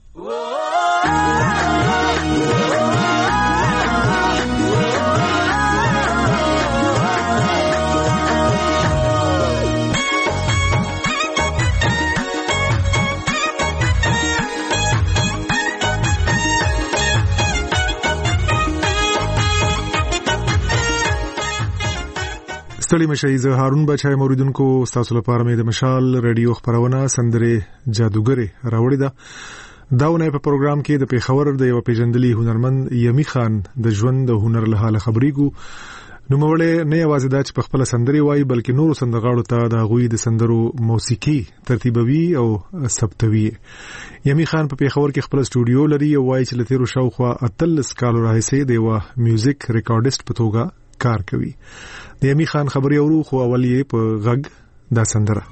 ستړي مشئ. زه هارون بچای موریدونکو تاسو لپاره مې د مشال ریډیو خبرونه سندرې جادوګري راوړې ده. داونه په پروګرام کې د پیښور د یو پیژندلي هنرمند یمی خان د ژوند او هنر له حاله خبرېګو. نو مولې نه یوازې دا چې په خپل سندري وایي بلکې نورو سندرغاړو ته د غوي د سندرو موسیقي ترتیبوي او ثبتوي. یمی خان په پیښور کې خپل سټوډیو لري او وایي چې لته رو شاوخوا 13 کال راهیسې د یو میوزیک ریکارډیست په توګه کار کوي. د یمی خان خبري اورو خو اول یې په غږ دا سندره.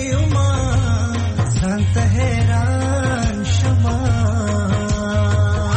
हैरान शमा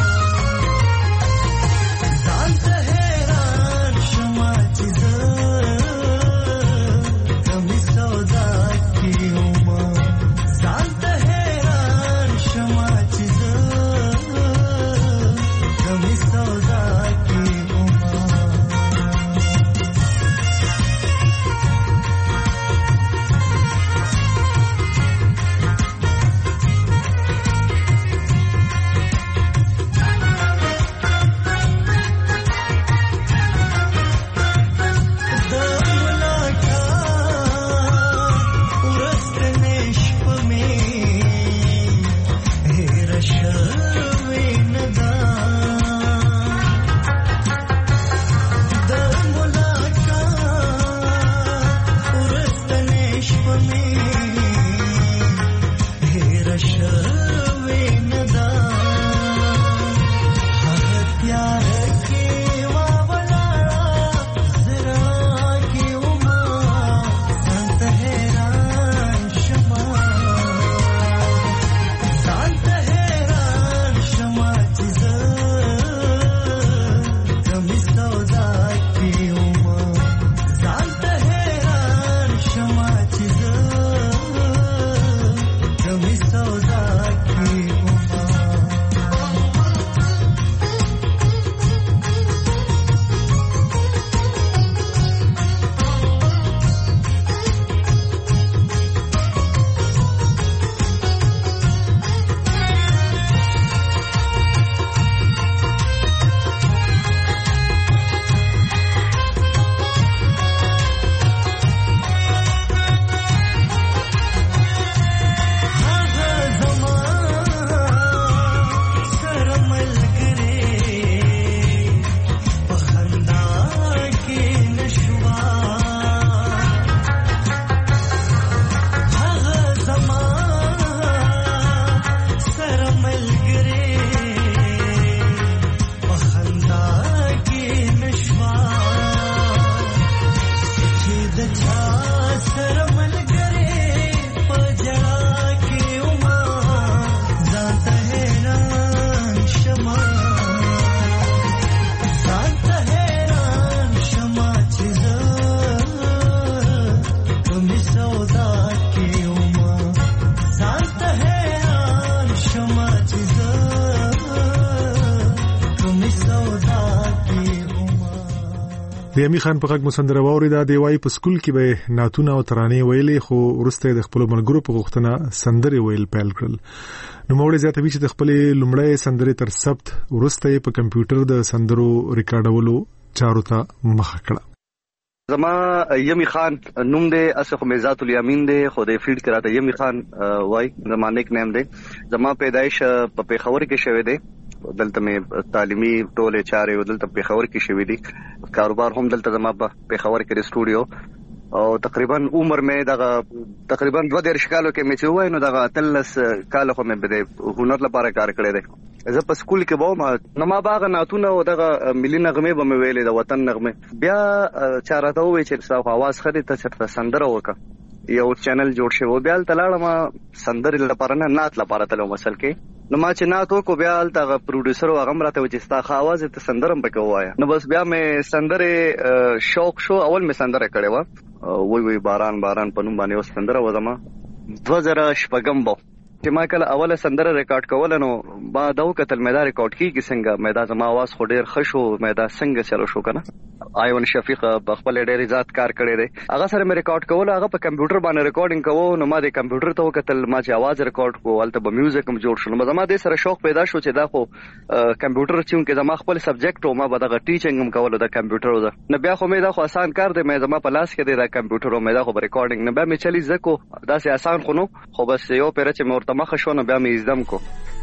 د یمی خان په غږ مسندره واوریدا دی وای په سکول کې به ناتونه او ترانې ویلې خو ورسته د خپل ملګرو په غوښتنه سندرې ویل پیل کړل. نو موږ زیاتوي چې د خپل لومړی سندرې تر ثبت ورسته په کمپیوټر د سندرو ریکارډولو چارو ته مخه کړه. زما یمی خان نوم دی اسخ میزات الیمین دی خو د فیلډ کراته یمی خان وای زما نیک نیم دی. زما پیدایش په پیښور کې شوه دی. دلته مې تعلیمي ټولې چارې دلته پیښور کې شوې دي. کاروبار هم دلته زما په پیښور کې د سټوډیو او تقریبا عمر مې دغه تقریبا 2 کالو کې مې چې وای نو دغه 13 کال خو مې بده هنر لپاره کار کړی دی. زه په سکول کې وم نو ما باغ ناتونه او دغه ملي نغمه به مې ویلې د وطن نغمه بیا چارته وې چې صاحب आवाज خدي ته چې سندره وکړه یو چینل جوړ شو بیا تلاړم سندره لپاره نه نات لپاره تلو مسل کې نو ما چې ناتو کو بیا تل پروډوسر او غم راته چې ستا خواز ته سندرم پکې وایا نو بس بیا مې سندره شوق شو اول مې سندره کړې و وی باران باران پنوم باندې و سندره وزما 2000 بو چې ما کله اوله سندره ریکارډ کول نو با داو کتل مې دا ریکارډ کیږي څنګه مې دا زما आवाज خو ډیر خشو مې دا څنګه چلو شو کنه ایون شفیق بخپل ډیر ذات کار کړی دی هغه سره مې ریکارډ کول هغه په کمپیوټر باندې ریکارډینګ کوو نو ما د کمپیوټر ته وکتل ما چې आवाज ریکارډ کوو البته به میوزیک هم جوړ شو نو زما د سره شوق پیدا شو چې دا خو کمپیوټر چې زما خپل سبجیکټ او ما به دا ټیچینګ هم کول د کمپیوټر ده نو بیا خو مې دا خو آسان کار دی مې زما په لاس کې دی دا کمپیوټر او مې دا خو ریکارډینګ نه بیا مې چلی زکو دا سه آسان خو نو خو بس یو پیر چې مې ورته مخ شو نو بیا ازدم کو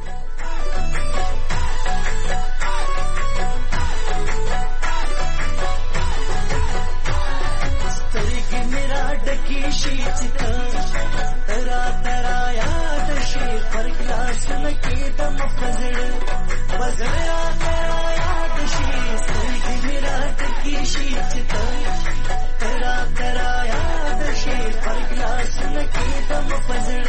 سترګې میرا ډکی شي چې ترا ترا یاد شي پر ګلاس کې دم فزړ فزړ ترا یاد شي سترګې میرا ډکی شي چې ترا ترا یاد شي پر ګلاس کې دم فزړ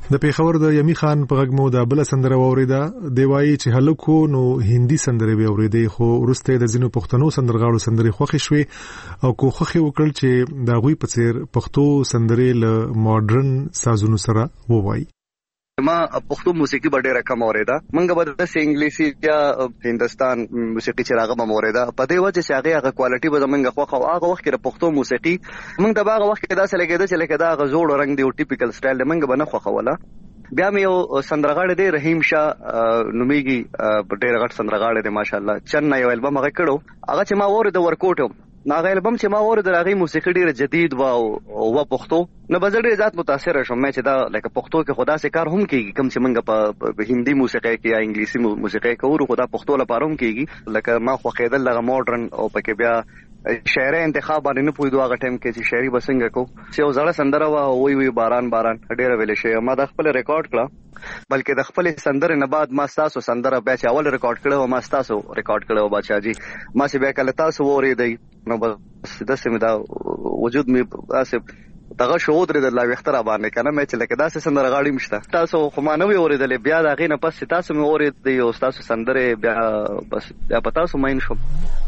د پیښور د یمی خان په غږ مو د بل سندره اوریدا دی وایي چې هلکو نو هندي سندره به اوریدي خو ورسته د ځینو پښتنو سندرغاړو سندري خوښ شوي او کوخه وکړل چې دا غوي په څیر پښتو سندري له ماډرن سازونو سره ووایي. ما پښتو موسیقي به ډیره کم اوریدا، منګه به د انګلیسي یا هندستان موسیقي چې راغه به اوریدا په دې وجه چې هغه کوالټي به زمونږ خوخه او هغه وخت کې د پښتو موسیقي موږ د هغه وخت کې دا څه لګیدا چې لکه دا غزوړ رنگ دی او ټیپیکل سټایل دی، منګه به نه خوخه ولا. بیا مې یو سندرغاړی دی رحیم شاه نومیږي، ډیر غټ سندرغاړی دی ماشاءالله، چنه یو البم هغه کړو، هغه چې ما اورید ورکوټ ناغه البم چې ما اورید راغی موسیقي ډیره جدید او پښتو نه بزړې ذات متاثر شوم مې چې دا لکه پښتو کې خدا سے کار هم کیږي، کم چې منګه په هندي موسیقي کې یا انګلیسي موسیقي کې ورو خدا پښتو لپاره هم کیږي، لکه ما خو خیدل لغه ماډرن او پکې بیا شاعر انتخاب باندې نه پویدو هغه ټایم کې چې شاعري بسنګ کو چې یو ځړه سندره وا وی باران باران ډیره ویل شي، ما د خپل ریکارډ کړه، بلکې د خپل سندره نه بعد ما تاسو سندره بیا چې اول ریکارډ کړو ما تاسو ریکارډ کړو بچا جی، ما چې بیا کله تاسو وریدای نو بس د سیمه دا وجود می اسب دغه شو درې د لا وختره باندې کنه مې چې لکه داسې سندره غاړي مشته تاسو خو ما نه وی اوریدلې، بیا دا غینه پس تاسو مې اوریدې او تاسو سندره بیا بس بیا پتا سو مین شو.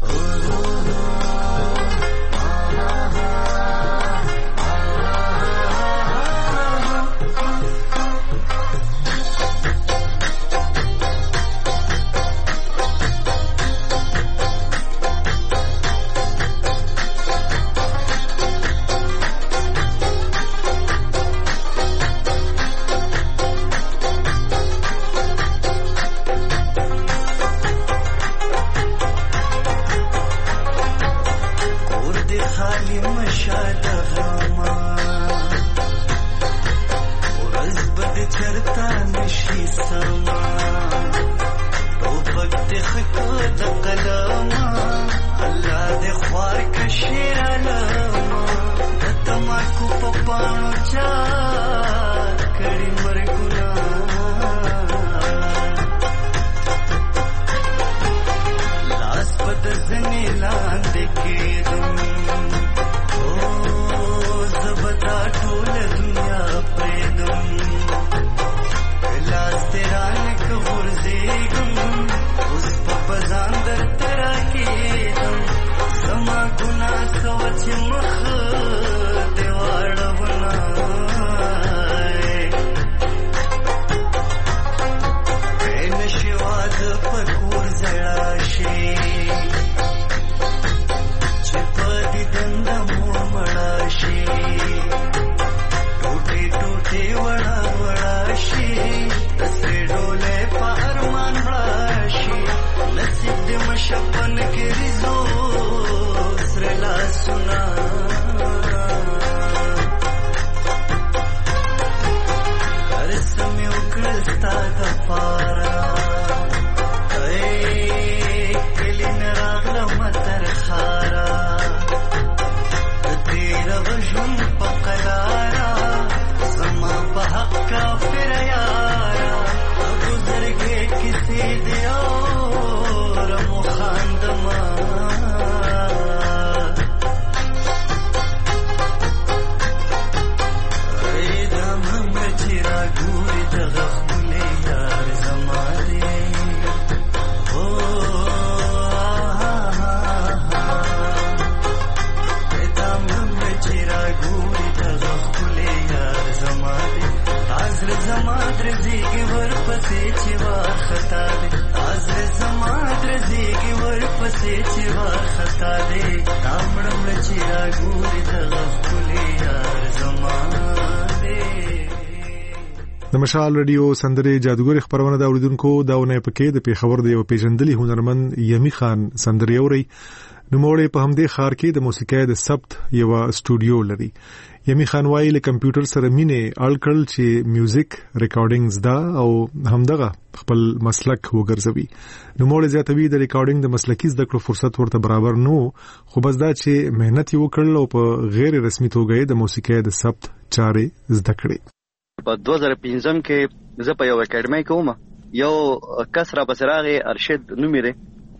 د مشال رادیو سندره جادوګر خبرونه دا اوریدونکو داونه پکې د پیښور د یو پیژندلي هنرمند یمی خان سندره اوري نوموړی په همدې خار کې د موسیقۍ د ثبت یو سټوډیو لري. یمی خان وايي له کمپیوټر سره مینه الکل چې میوزیک ریکارډینګز دا او همدغه خپل مسلک وګرځوي. نوموړی زیاتوي د ریکارډینګ د مسلکي زده کړو فرصت ورته برابر نو، خو بس دا چې مهنت وکړل او په غیر رسمي توګه د موسیقۍ د ثبت چارې زده کړې. په 2015 کې زه په یو اکیډمي کې وم، یو کس را بسراغه ارشد نومې دی،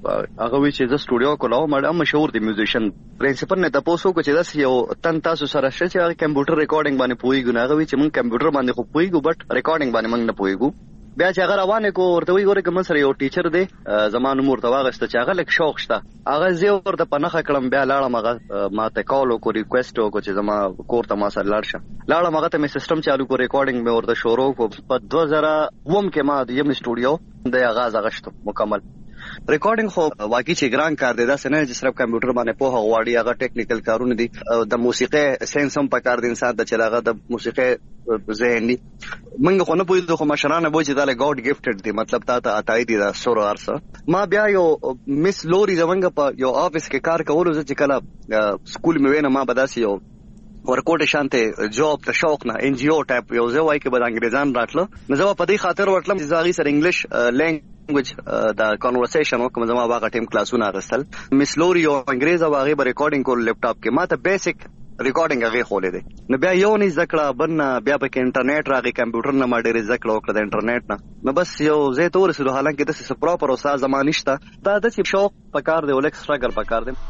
هغه وی چې د سټوډیو کولاو مړ مشهور دی میوزیشن پرنسپل نه تاسو کو چې داس یو تن تاسو سره شته چې کمپیوټر ریکارډینګ باندې پويګو نه هغه وی چې مونږ کمپیوټر باندې خو پويګو بټ ریکارډینګ باندې مونږ نه پويګو بیا چې هغه روانه کو ورته وی ګوره کوم سره یو ټیچر دی زمانو مور ته واغسته چې هغه لک شوق شته هغه زه ورته پنهخه کړم بیا لاړم هغه ماته کال کو ریکوست کو چې زما کور ته ما سره لاړ شه لاړم هغه ته مې سیستم چالو کو ریکارډینګ مې ورته شروع کو په 2000 کې ما د یم سټوډیو د آغاز غشتو مکمل ریکارډینګ خو واقعي چې ګران کار دی دا څنګه چې صرف کمپیوټر باندې په غواړي هغه ټیکنیکل کارونه دي د موسیقي سنس هم پکار دي انسان د چلاغه د موسیقي ذهني منګه خو نه پوهیږو خو مشرانه وایي چې دا له ګاډ ګیفټډ دي مطلب تا عطای دي دا سور ارسه ما بیا یو مس لوري زمنګ په یو افیس کې کار کولو چې کله سکول مې وینم ما بداسي یو ورکوټ شانته جاب ته شوق نه ان جی او ټایپ یو ځای کې بد انګریزان راتلو نو زما په دې خاطر ورتلم چې زاغي سره انګلیش لینګویج دا کانورسیشن وکم زما واغه ټیم کلاسونه رسل مس لوري او انګریزا واغه به ریکارډینګ کول لپټاپ کې ما ته بیسیک ریکارډینګ هغه خولې دي نو بیا یو نه ذکر بن بیا په انټرنیټ راغی کمپیوټر نه ما ډېر ذکر وکړ د انټرنیټ نه نو بس یو زه تور سره حالانکه د څه پراپر استاد زمانشته دا د شوق پکار دی ولک سټرګل پکار دی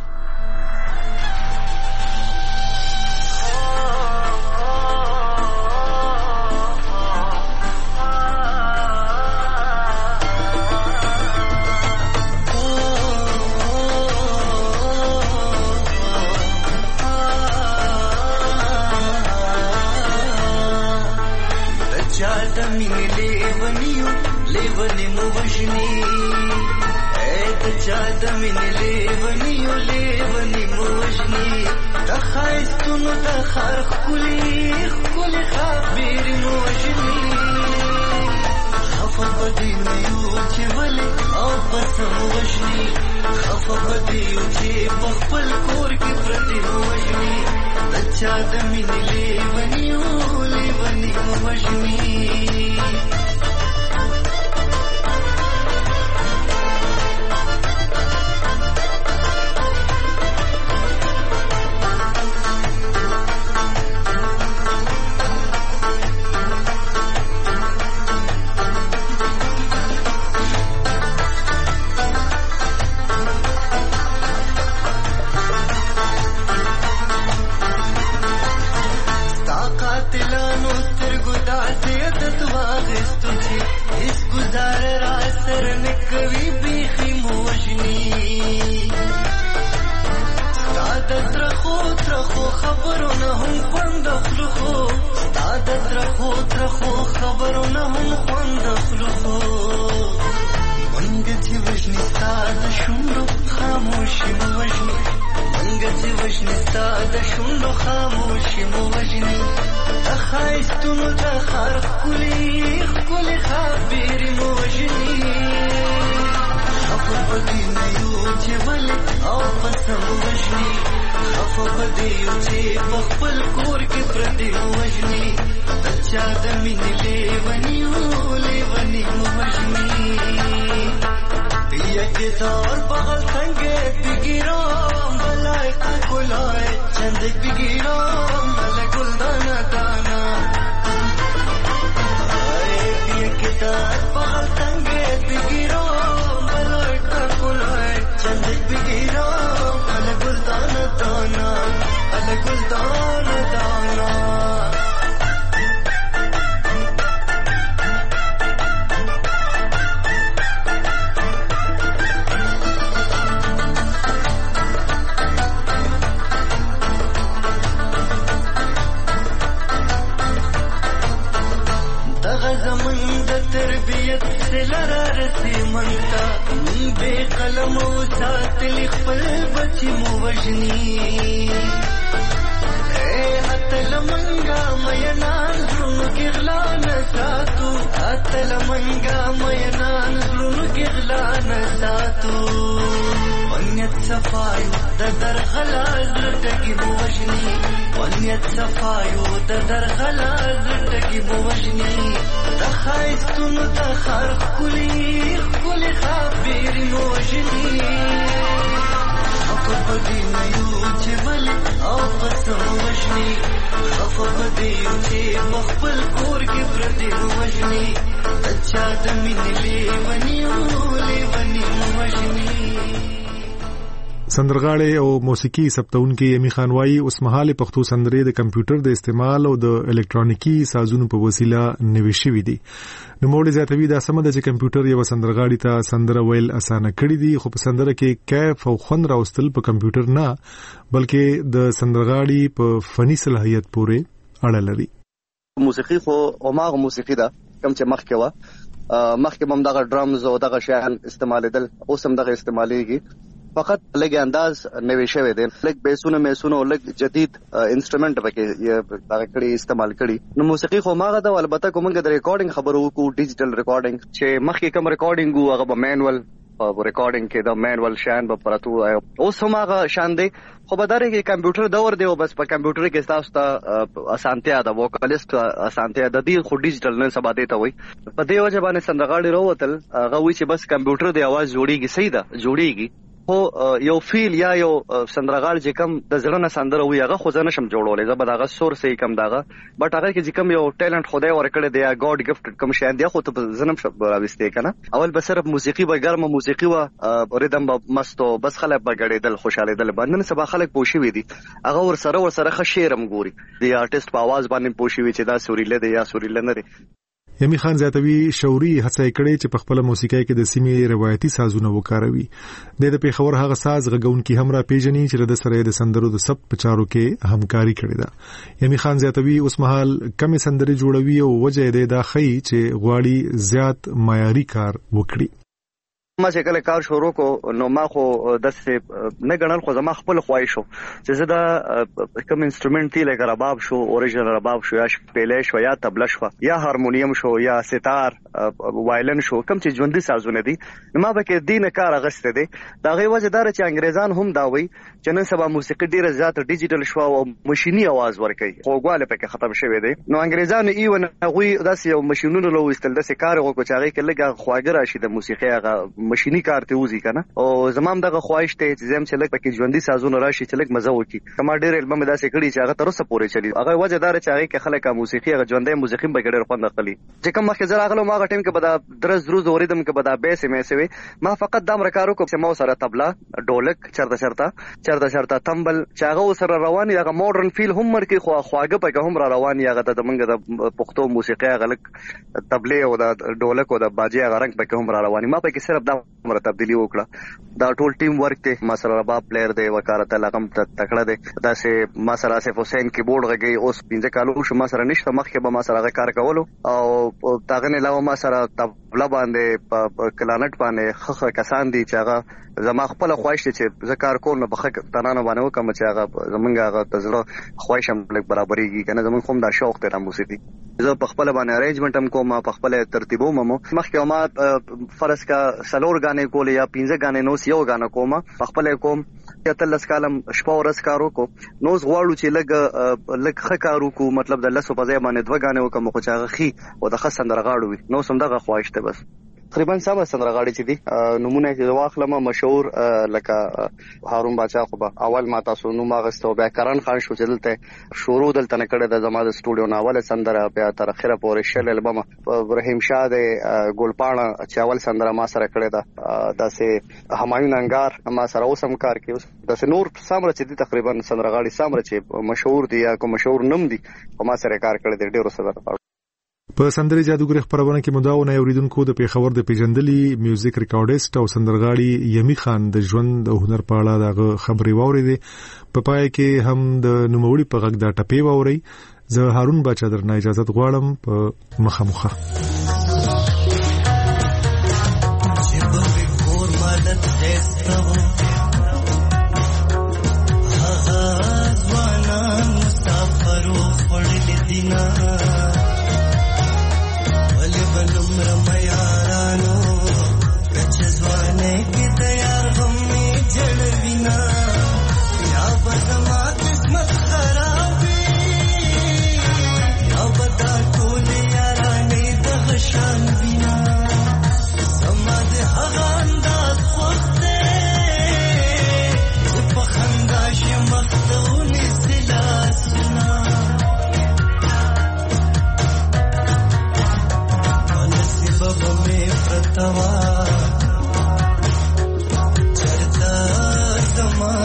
लेवनी मुवजनी ऐ चादमिन लेवनी मुवजनी तखाइस तुम तखार खुली खाबीर मुवजनी खफा बदी युचे वले और बसम मुवजनी खफा बदी युचे बखपल कोर की प्रति मुवजनी चादमिन लेवनी मुवजनी مخبل کور کې پردي وژني اچھا د مين لیونی وژني سندرغاړي او موسیقي ثبتونکي یمی خان وايي اوس مهال پښتو سندرې د کمپیوټر د استعمال او د الکترونیکی سازونو په وسیله نوي شوي دي. نو موږ زیاتوي دا سم ده چې کمپیوټر یو سندرغاړي ته سندره ویل اسانه کړی دي، خو په سندره کې کیف او خوند راوستل په کمپیوټر نه بلکې د سندرغاړي په فني صلاحیت پورې اړه لري. موسیقي خو اوماغه موسیقي ده کوم چې مخکې و مخکې هم دغه ډرامز او دغه شیان استعمالېدل، اوس هم دغه استعمالېږي، فقط لږ انداز نوي شوی دی، لږ بیسونه میسونه او لږ جدید انسټرومنټ پکې دغه کړي استعمال کړي. نو موسیقي خو ماغه ده، البته کومه د ریکارډینګ خبرو وکړو، ډیجیټل ریکارډینګ چې مخکې کوم ریکارډینګ وو هغه به مینوال ریکارډینګ کې د مینوال شان به پراتو، اوس هم هغه شان دی، خو به درې کې کمپیوټر دور دی او بس په کمپیوټر کې تاسو ته اسانتیا ده، ووکالیست اسانتیا ده، دی خو ډیجیټل نه سبا دی ته وي. په دې وجه باندې سندرغاړي راوتل هغه وی چې بس کمپیوټر دی आवाज جوړیږي، صحیح ده جوړیږي، خو یو فیل یا یو سندرغاړ چې کم د زړه نه سندره وي هغه خو ځنه شم جوړولې، زه به دغه سور سي کم دغه بټ هغه کې چې کم یو ټیلنت خدای ورکړی دی یا ګاډ گیفټ کم شان دی، خو ته زنم شپ راوستې کنه. اول به صرف موسیقي به ګرمه موسیقي و ریدم به مستو بس خلک به غړېدل خوشاله دل باندې، سبا خلک پوښي وي دي هغه ور سره خشیرم ګوري دی آرټیست په आवाज باندې پوښي وي چې دا سوريله دی یا سوريله نه دی. یمی خان زیاتوي شوري هڅه کړې چې په خپل موسیقۍ کې د سیمې روایتي سازونه وکاروي. د پیښور هغه ساز غږونکي هم را پیژني چې د سره د سندرو د سب پچارو کې همکاري کړې ده. یمی خان زیاتوي اوس مهال کم سندري جوړوي او وجه یې د خی چې غواړي زیات معیاري کار وکړي. ما چې کله کار شروع کو نو ما خو دسه نه غنل، خو زما خپل خواهش شو چې زه دا کوم انسټرومنټ دی لکه رباب شو، اوریجنل رباب شو، یا شپېلې شو، یا تبله شو، یا هارمونیم شو، یا ستار وایلن شو، کوم چې ژوندۍ سازونه دي، ما به کې دینه کار اغسته دي. دا غي وجه دار چې انګريزان هم دا وي چې نن سبا موسیقي ډیره زیات ډیجیټل شو او ماشيني आवाज ورکوي، خوګواله پکې ختم شوی دی. نو انګريزان ایون هغه داسې یو ماشينونو لو استل داسې کار وکړي چې هغه کې لګه خواګر راشي د موسیقي هغه ماشيني کار ته وځي کنه. او زمام دغه خواهش ته چې زم چې لګ پکې ژوندۍ سازونه راشي چې لګ مزه وکي. کما ډېر البم داسې کړي چې هغه تر اوسه پورې چلی، هغه وجه دار چې هغه کې خلک موسیقي هغه ژوندۍ موسیقي به ډېر خوند اخلي. چې کوم مخکې زه راغلم هغه ټیم کې بدا درز روز اوریدم کې بدا بیسې مې سوي، ما فقط دا مرکارو کوم چې مو سره تبله ډولک چرته تمبل چې هغه سره رواني، هغه ماډرن فیل هم مرکي، خو خواګه پکې هم را رواني، هغه د منګه د پښتو موسیقي هغه لک تبله او د ډولک او د باجي هغه رنگ پکې هم را رواني. ما پکې صرف دا تبدیلی وکړه، دا ټول ټیم ورک ته ما سره رباب پلیئر دی، وکارت لغم تکړه دی، دا سه ما سره اسف حسین کیبورډ غږی، اوس 15 کالو شو ما سره نشته، مخکې به ما سره کار کولو او تاغه نه علاوه ما سره تبله باندې کلانټ باندې خخه کسان دي چې هغه زما خپل خواهش چې ذکر کول نه بخښه تنانه باندې وکم چې هغه زمونږ هغه تزړه خواهش هم لږ برابرېږي کنه، زمونږ کوم دا شوق دی موسیقي، زه په خپل باندې ارینجمنت هم کوم، په خپل ترتیبوم هم مخکې ما فرض کا سلور غانې کول یا 15 غانې نو یو غانې کوم، په خپل کوم تلس کالم شپه ورځ کارو کو، نو غواړو چې لګ خکارو کو، مطلب د لسو په ځای باندې دوه غانې وکم، خو چې هغه خي او د خسن درغاړو وي، نو سم دغه خواهش ته بس تقریبا سم سندرغاړي چې دي نمونه چې واخلم مشهور لکه هارون باچا خو به اول ما تاسو نو ماغستو بیا کرن خان شو چې دلته شروع دلته نه کړه د زما د سټوډیو ناول سندره بیا تر اخره پورې شل البم ابراهیم شاه د ګلپاڼه چې اول سندره ما سره کړه دا داسې همایون انګار ما سره اوسم کار کوي، داسې نور سامره چې دي تقریبا سندرغاړي سامره چې مشهور دي یا کوم مشهور نم دي ما سره کار کړی دی ډیرو سره. په سندري جادوګر خبرونه کې مداونه اوریدونکو د پیښور د پیژندلي میوزیک ریکارډیست او سندرغاړي یمی خان د ژوند او هنر په اړه دغه خبري واوریدې. په پای کې هم د نوموړي په غږ دا ټپي واوري. زه هارون باچا درنه اجازه غواړم په مخامخه. चरता जमा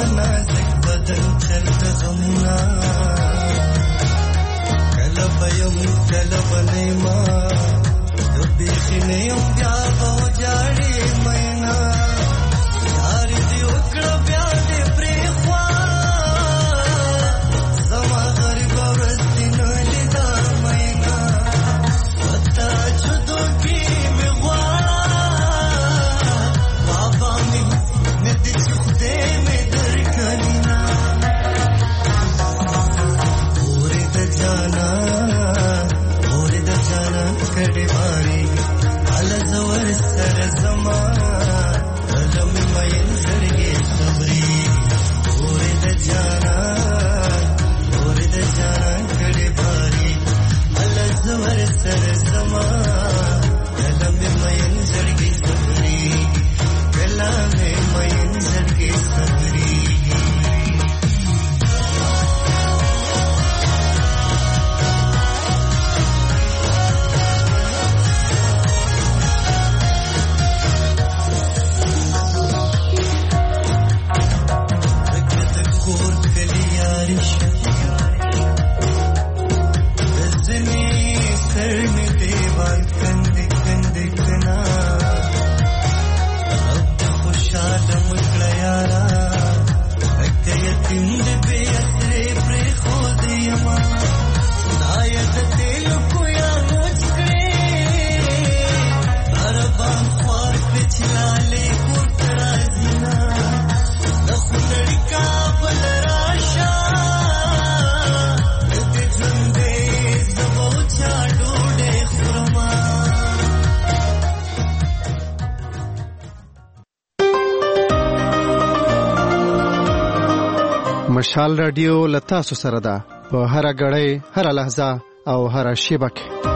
مشال رادیو لتا سره ده په هر غړې هر لحظه او هر شیبه کې